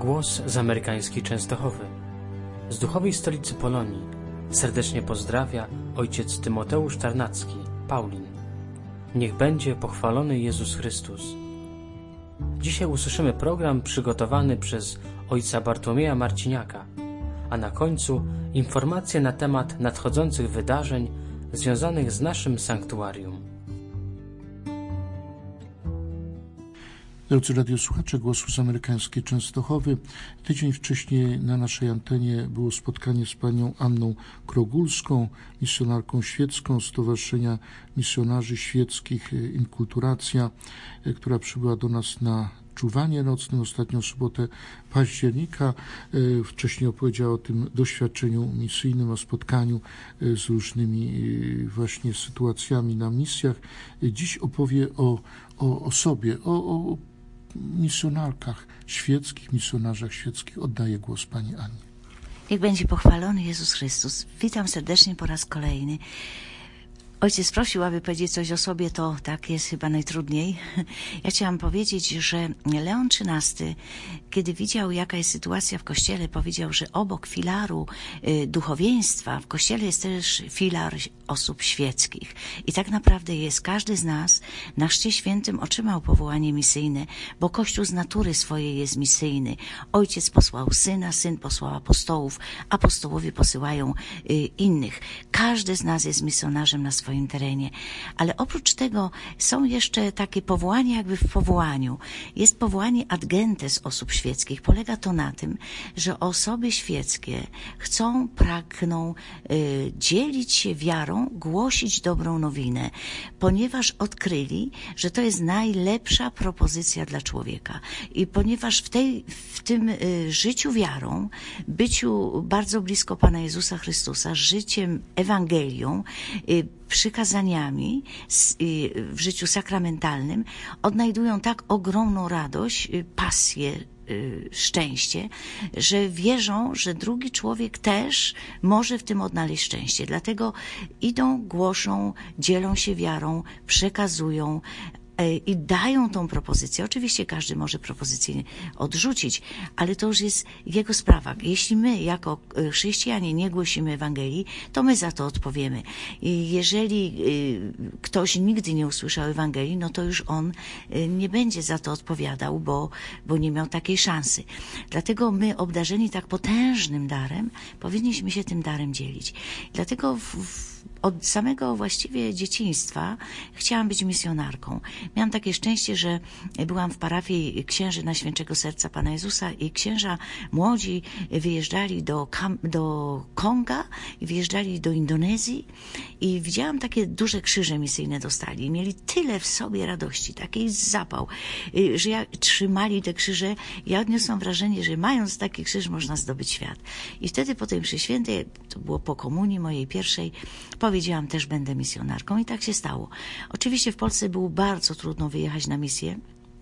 Głos z amerykańskiej Częstochowy. Z duchowej stolicy Polonii serdecznie pozdrawia ojciec Tymoteusz Tarnacki, Paulin. Niech będzie pochwalony Jezus Chrystus. Dzisiaj usłyszymy program przygotowany przez ojca Bartłomieja Marciniaka, a na końcu informacje na temat nadchodzących wydarzeń związanych z naszym sanktuarium. Drodzy radiosłuchacze Głosu z amerykańskiej Częstochowy, tydzień wcześniej na naszej antenie było spotkanie z panią Anną Krogulską, misjonarką świecką Stowarzyszenia Misjonarzy Świeckich Inkulturacja, która przybyła do nas na czuwanie nocnym ostatnią sobotę października. Wcześniej opowiedziała o tym doświadczeniu misyjnym, o spotkaniu z różnymi właśnie sytuacjami na misjach. Dziś opowie o sobie, o misjonarkach świeckich, misjonarzach świeckich. Oddaję głos pani Annie. Niech będzie pochwalony Jezus Chrystus. Witam serdecznie po raz kolejny. Ojciec prosił, aby powiedzieć coś o sobie, to tak jest chyba najtrudniej. Ja chciałam powiedzieć, że Leon XIII, kiedy widział, jaka jest sytuacja w Kościele, powiedział, że obok filaru duchowieństwa w Kościele jest też filar osób świeckich. I tak naprawdę jest. Każdy z nas na Chrzcie Świętym otrzymał powołanie misyjne, bo Kościół z natury swojej jest misyjny. Ojciec posłał Syna, Syn posłał apostołów, apostołowie posyłają innych. Każdy z nas jest misjonarzem na swoim terenie. Ale oprócz tego są jeszcze takie powołania jakby w powołaniu. Jest powołanie ad gentes osób świeckich. Polega to na tym, że osoby świeckie chcą, pragną dzielić się wiarą, głosić dobrą nowinę, ponieważ odkryli, że to jest najlepsza propozycja dla człowieka. I ponieważ w tym życiu wiarą, byciu bardzo blisko Pana Jezusa Chrystusa, życiem Ewangelią, przykazaniami w życiu sakramentalnym odnajdują tak ogromną radość, pasję, szczęście, że wierzą, że drugi człowiek też może w tym odnaleźć szczęście. Dlatego idą, głoszą, dzielą się wiarą, przekazują i dają tą propozycję. Oczywiście każdy może propozycję odrzucić, ale to już jest jego sprawa. Jeśli my jako chrześcijanie nie głosimy Ewangelii, to my za to odpowiemy. I jeżeli ktoś nigdy nie usłyszał Ewangelii, no to już on nie będzie za to odpowiadał, bo nie miał takiej szansy. Dlatego my, obdarzeni tak potężnym darem, powinniśmy się tym darem dzielić. Dlatego od samego właściwie dzieciństwa chciałam być misjonarką. Miałam takie szczęście, że byłam w parafii księży Najświętszego Serca Pana Jezusa i księża młodzi wyjeżdżali do Konga, wyjeżdżali do Indonezji i widziałam takie duże krzyże misyjne dostali. I mieli tyle w sobie radości, taki zapał, że trzymali te krzyże. Ja odniosłam wrażenie, że mając taki krzyż można zdobyć świat. I wtedy po tej mszy świętej, to było po komunii mojej pierwszej, powiedziałam, też będę misjonarką i tak się stało. Oczywiście w Polsce było bardzo trudno wyjechać na misję,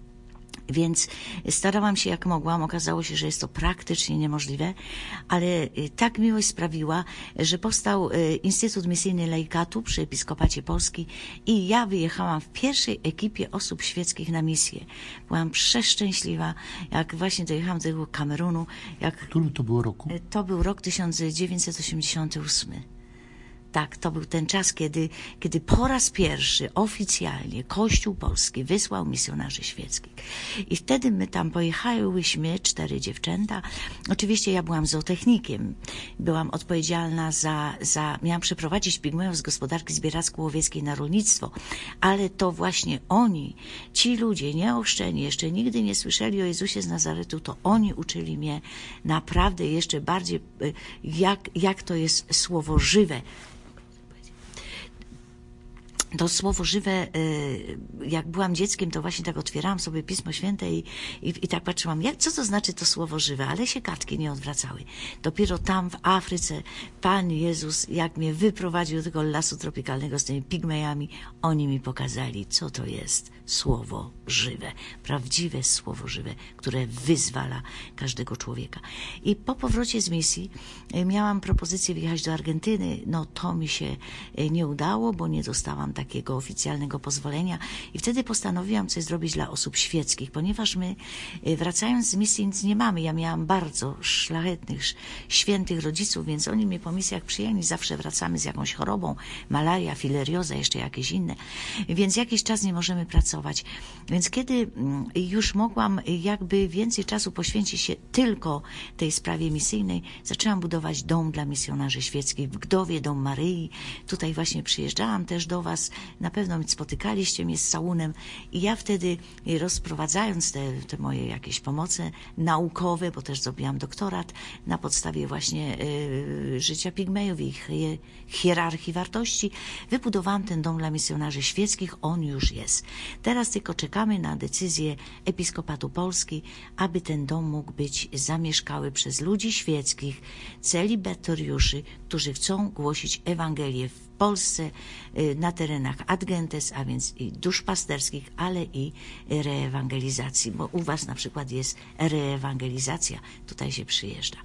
więc starałam się jak mogłam. Okazało się, że jest to praktycznie niemożliwe, ale tak miłość sprawiła, że powstał Instytut Misyjny Laikatu przy Episkopacie Polski i ja wyjechałam w pierwszej ekipie osób świeckich na misję. Byłam przeszczęśliwa, jak właśnie dojechałam do tego Kamerunu. W którym to było roku? To był rok 1988. Tak, to był ten czas, kiedy po raz pierwszy oficjalnie Kościół Polski wysłał misjonarzy świeckich. I wtedy my tam pojechałyśmy, 4 dziewczęta. Oczywiście ja byłam zootechnikiem. Byłam odpowiedzialna miałam przeprowadzić pigmeów z gospodarki zbieracko-łowieckiej na rolnictwo. Ale to właśnie oni, ci ludzie nieochrzczeni, jeszcze nigdy nie słyszeli o Jezusie z Nazaretu, to oni uczyli mnie naprawdę jeszcze bardziej, jak to jest słowo żywe. To słowo żywe, jak byłam dzieckiem, to właśnie tak otwierałam sobie Pismo Święte i tak patrzyłam, co to znaczy to słowo żywe, ale się kartki nie odwracały. Dopiero tam w Afryce Pan Jezus, jak mnie wyprowadził do tego lasu tropikalnego z tymi pigmejami, oni mi pokazali, co to jest słowo żywe, prawdziwe słowo żywe, które wyzwala każdego człowieka. I po powrocie z misji miałam propozycję wyjechać do Argentyny. No to mi się nie udało, bo nie dostałam takiego oficjalnego pozwolenia i wtedy postanowiłam coś zrobić dla osób świeckich, ponieważ my wracając z misji nic nie mamy. Ja miałam bardzo szlachetnych, świętych rodziców, więc oni mnie po misjach przyjęli. Zawsze wracamy z jakąś chorobą, malaria, filerioza, jeszcze jakieś inne. Więc jakiś czas nie możemy pracować. Więc kiedy już mogłam jakby więcej czasu poświęcić się tylko tej sprawie misyjnej, zaczęłam budować dom dla misjonarzy świeckich w Gdowie, dom Maryi. Tutaj właśnie przyjeżdżałam też do was. Na pewno spotykaliście mnie z Saunem i ja wtedy rozprowadzając te moje jakieś pomoce naukowe, bo też zrobiłam doktorat na podstawie właśnie życia pigmejów i ich hierarchii wartości, wybudowałam ten dom dla misjonarzy świeckich. On już jest. Teraz tylko czekamy na decyzję Episkopatu Polski, aby ten dom mógł być zamieszkały przez ludzi świeckich, celibatoriuszy, którzy chcą głosić Ewangelię w Polsce, na terenach ad gentes, a więc i duszpasterskich, ale i reewangelizacji, bo u was na przykład jest reewangelizacja, tutaj się przyjeżdża.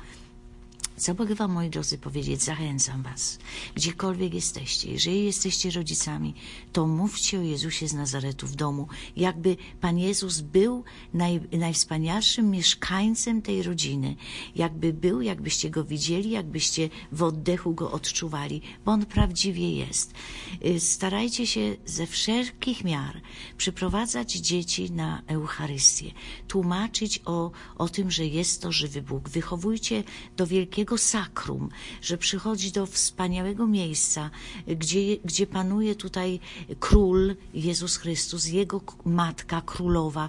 Co mogę wam, moi drodzy, powiedzieć? Zachęcam was, gdziekolwiek jesteście. Jeżeli jesteście rodzicami, to mówcie o Jezusie z Nazaretu w domu, jakby Pan Jezus był najwspanialszym mieszkańcem tej rodziny. Jakbyście Go widzieli, jakbyście w oddechu Go odczuwali, bo On prawdziwie jest. Starajcie się ze wszelkich miar przyprowadzać dzieci na Eucharystię, tłumaczyć o tym, że jest to żywy Bóg. Wychowujcie do wielkiego sakrum, że przychodzi do wspaniałego miejsca, gdzie panuje tutaj Król Jezus Chrystus, Jego Matka Królowa.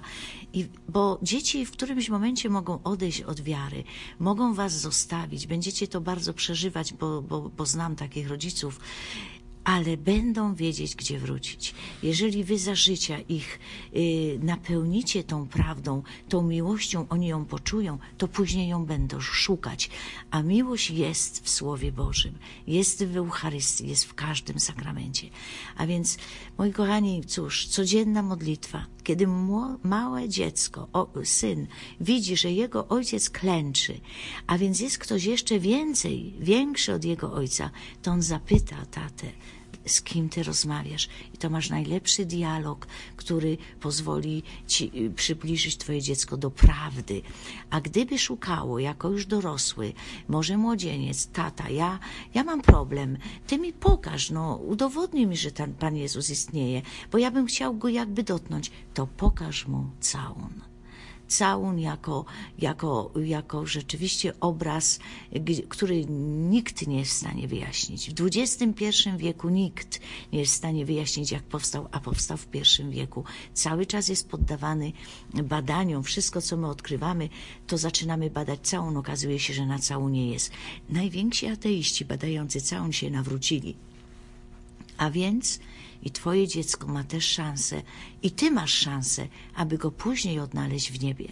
Bo dzieci w którymś momencie mogą odejść od wiary, mogą was zostawić, będziecie to bardzo przeżywać, bo znam takich rodziców, ale będą wiedzieć, gdzie wrócić. Jeżeli wy za życia ich napełnicie tą prawdą, tą miłością, oni ją poczują, to później ją będą szukać. A miłość jest w Słowie Bożym, jest w Eucharystii, jest w każdym sakramencie. A więc, moi kochani, cóż, codzienna modlitwa. Kiedy małe dziecko, syn, widzi, że jego ojciec klęczy, a więc jest ktoś jeszcze większy od jego ojca, to on zapyta tatę, z kim ty rozmawiasz. I to masz najlepszy dialog, który pozwoli ci przybliżyć twoje dziecko do prawdy. A gdyby szukało, jako już dorosły, może młodzieniec, tata, ja mam problem, ty mi pokaż, udowodnij mi, że ten Pan Jezus istnieje, bo ja bym chciał Go jakby dotknąć, to pokaż mu całun. Całun jako rzeczywiście obraz, który nikt nie jest w stanie wyjaśnić. W XXI wieku nikt nie jest w stanie wyjaśnić, jak powstał, a powstał w I wieku. Cały czas jest poddawany badaniom. Wszystko, co my odkrywamy, to zaczynamy badać całun. Okazuje się, że na całunie jest. Najwięksi ateiści badający całun się nawrócili. A więc i twoje dziecko ma też szansę i ty masz szansę, aby go później odnaleźć w niebie.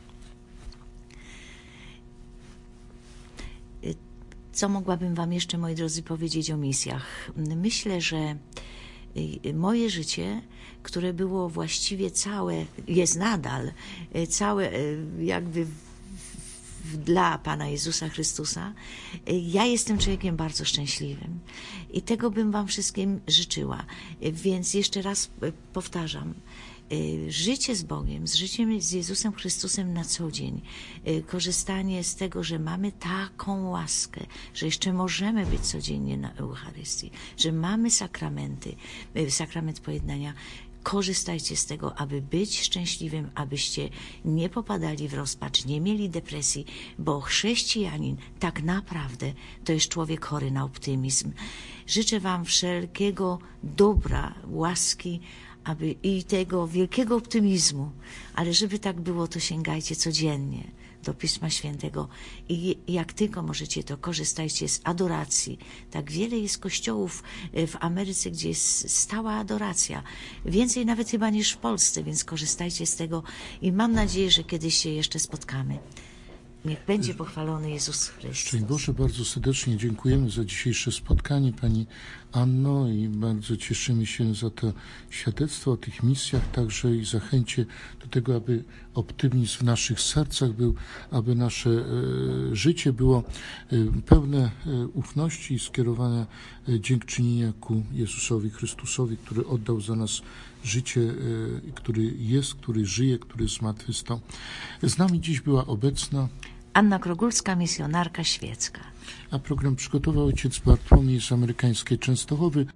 Co mogłabym wam jeszcze, moi drodzy, powiedzieć o misjach? Myślę, że moje życie, które było właściwie całe, jest nadal całe jakby dla Pana Jezusa Chrystusa, ja jestem człowiekiem bardzo szczęśliwym i tego bym wam wszystkim życzyła. Więc jeszcze raz powtarzam, życie z Bogiem, z życiem z Jezusem Chrystusem na co dzień, korzystanie z tego, że mamy taką łaskę, że jeszcze możemy być codziennie na Eucharystii, że mamy sakramenty, sakrament pojednania. Korzystajcie z tego, aby być szczęśliwym, abyście nie popadali w rozpacz, nie mieli depresji, bo chrześcijanin tak naprawdę to jest człowiek chory na optymizm. Życzę wam wszelkiego dobra, łaski, i tego wielkiego optymizmu, ale żeby tak było, to sięgajcie codziennie do Pisma Świętego i jak tylko możecie, to korzystajcie z adoracji. Tak wiele jest kościołów w Ameryce, gdzie jest stała adoracja. Więcej nawet chyba niż w Polsce, więc korzystajcie z tego i mam nadzieję, że kiedyś się jeszcze spotkamy. Niech będzie pochwalony Jezus Chrystus. Szczęść Boże, bardzo serdecznie dziękujemy za dzisiejsze spotkanie, Pani Anno, i bardzo cieszymy się za to świadectwo o tych misjach, także i zachęcie do tego, aby optymizm w naszych sercach był, aby nasze życie było pełne ufności i skierowania dziękczynienia ku Jezusowi Chrystusowi, który oddał za nas życie, który jest, który żyje, który zmartwychwstał. Z nami dziś była obecna Anna Krogulska, misjonarka świecka. A program przygotował ojciec Bartłomiej z amerykańskiej Częstochowy.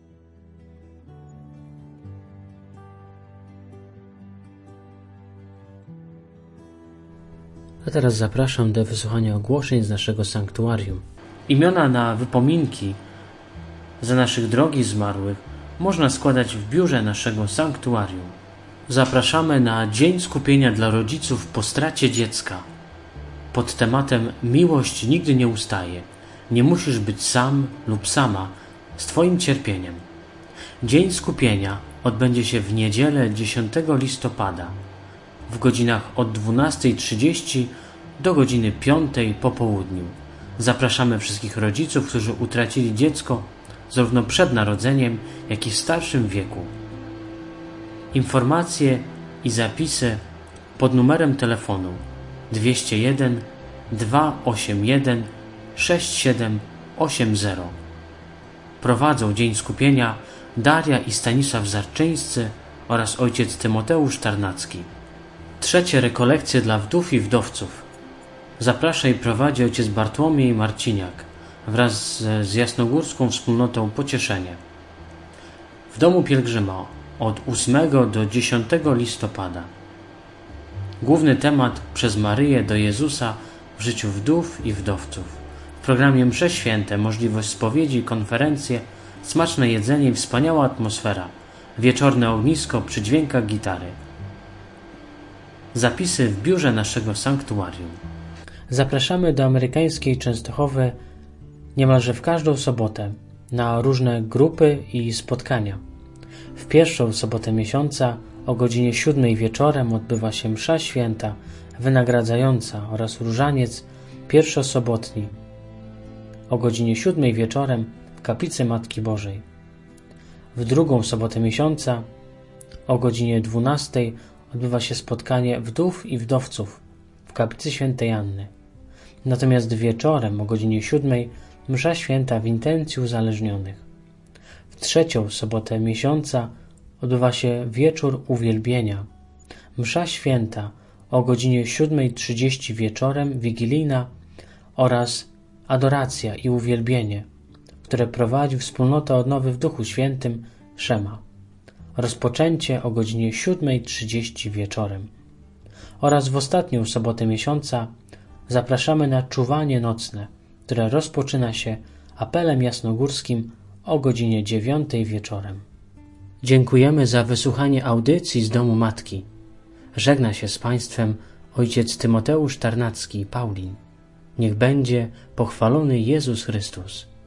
A teraz zapraszam do wysłuchania ogłoszeń z naszego sanktuarium. Imiona na wypominki za naszych drogich zmarłych można składać w biurze naszego sanktuarium. Zapraszamy na Dzień Skupienia dla rodziców po stracie dziecka. Pod tematem Miłość nigdy nie ustaje. Nie musisz być sam lub sama z Twoim cierpieniem. Dzień Skupienia odbędzie się w niedzielę 10 listopada w godzinach od 12:30 do godziny 5 po południu. Zapraszamy wszystkich rodziców, którzy utracili dziecko zarówno przed narodzeniem, jak i w starszym wieku. Informacje i zapisy pod numerem telefonu 201 281 6780. Prowadzą Dzień Skupienia Daria i Stanisław Zarczyńscy oraz ojciec Tymoteusz Tarnacki. Trzecie rekolekcje dla wdów i wdowców. Zaprasza i prowadzi ojciec Bartłomiej Marciniak wraz z jasnogórską wspólnotą Pocieszenie. W Domu Pielgrzyma od 8 do 10 listopada. Główny temat przez Maryję do Jezusa w życiu wdów i wdowców. W programie Msze Święte możliwość spowiedzi, konferencje, smaczne jedzenie i wspaniała atmosfera. Wieczorne ognisko przy dźwiękach gitary. Zapisy w biurze naszego sanktuarium. Zapraszamy do amerykańskiej Częstochowy niemalże w każdą sobotę na różne grupy i spotkania. W pierwszą sobotę miesiąca o godzinie 7 wieczorem odbywa się msza święta wynagradzająca oraz różaniec pierwszosobotni o godzinie 7 wieczorem w kaplicy Matki Bożej. W drugą sobotę miesiąca o godzinie 12 odbywa się spotkanie wdów i wdowców w kaplicy Świętej Anny. Natomiast wieczorem o godzinie 7 msza święta w intencji uzależnionych. W trzecią sobotę miesiąca odbywa się wieczór uwielbienia. Msza święta o godzinie 7:30 wieczorem, wigilijna oraz adoracja i uwielbienie, które prowadzi wspólnota Odnowy w Duchu Świętym Szema. Rozpoczęcie o godzinie 7:30 wieczorem. Oraz w ostatnią sobotę miesiąca zapraszamy na czuwanie nocne, które rozpoczyna się apelem jasnogórskim o godzinie 9 wieczorem. Dziękujemy za wysłuchanie audycji z Domu Matki. Żegna się z Państwem ojciec Tymoteusz Tarnacki, Paulin. Niech będzie pochwalony Jezus Chrystus.